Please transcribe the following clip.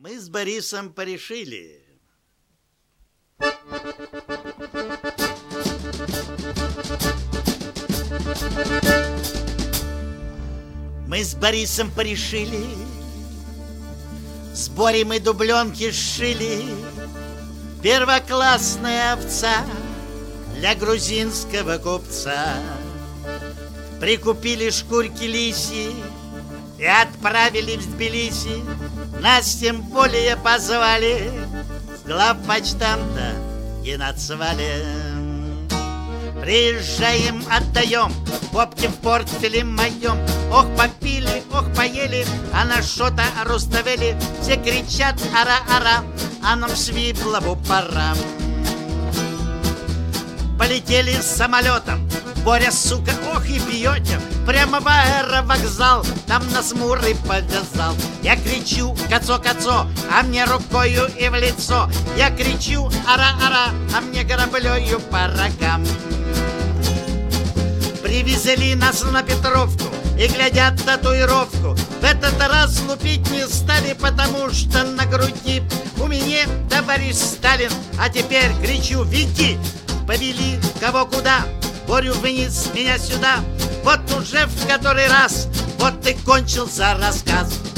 Мы с Борисом порешили. Мы с Борисом порешили, с Борей мы дубленки сшили. Первоклассная овца для грузинского купца. Прикупили шкурки лисьи и отправили в Тбилиси. Нас тем более позвали с главпочтамта Геноцвали. Приезжаем, отдаем попки в портфеле моем. Ох, попили, ох, поели, а на шота Руставели. Все кричат ара-ара, а нам в Свиблову пора. Полетели с самолетом, Боря, сука, ох и бьете. Прямо в аэровокзал, там нас Муры повязал. Я кричу «Кацо-кацо», а мне рукою и в лицо. Я кричу «Ара-ара», а мне граблёю по рогам. Привезли нас на Петровку и глядят татуировку. В этот раз лупить не стали, потому что на груди у меня товарищ Сталин. А теперь кричу «Веди!» Повели кого куда, Борю вниз, меня сюда. Вот уже в который раз, вот и кончился рассказ.